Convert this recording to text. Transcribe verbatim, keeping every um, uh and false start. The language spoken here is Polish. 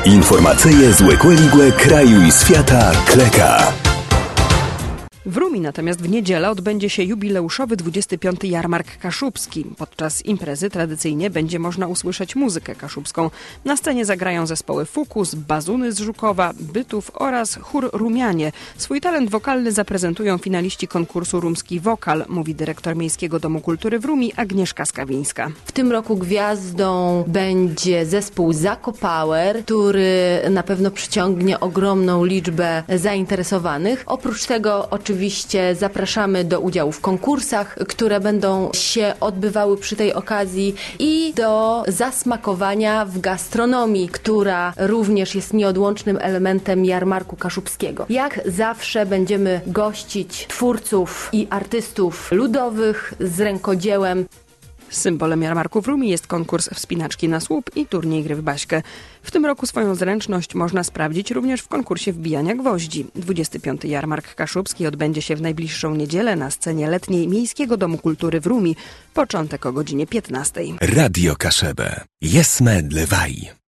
Informacyje z Łekłe kraju i świata Kleka. W Rumi natomiast w niedzielę odbędzie się jubileuszowy dwudziesty piąty Jarmark Kaszubski. Podczas imprezy tradycyjnie będzie można usłyszeć muzykę kaszubską. Na scenie zagrają zespoły Fukus, Bazuny z Żukowa, Bytów oraz chór Rumianie. Swój talent wokalny zaprezentują finaliści konkursu Rumski Wokal, mówi dyrektor Miejskiego Domu Kultury w Rumi Agnieszka Skawińska. W tym roku gwiazdą będzie zespół Zakopower, który na pewno przyciągnie ogromną liczbę zainteresowanych. Oprócz tego oczywiście Oczywiście zapraszamy do udziału w konkursach, które będą się odbywały przy tej okazji i do zasmakowania w gastronomii, która również jest nieodłącznym elementem jarmarku kaszubskiego. Jak zawsze będziemy gościć twórców i artystów ludowych z rękodziełem. Symbolem jarmarku w Rumi jest konkurs wspinaczki na słup i turniej gry w baśkę. W tym roku swoją zręczność można sprawdzić również w konkursie wbijania gwoździ. dwudziesty piąty Jarmark Kaszubski odbędzie się w najbliższą niedzielę na scenie letniej Miejskiego Domu Kultury w Rumi. Początek o godzinie piętnastej. Radio Kaszebę. Jesme dlewaj.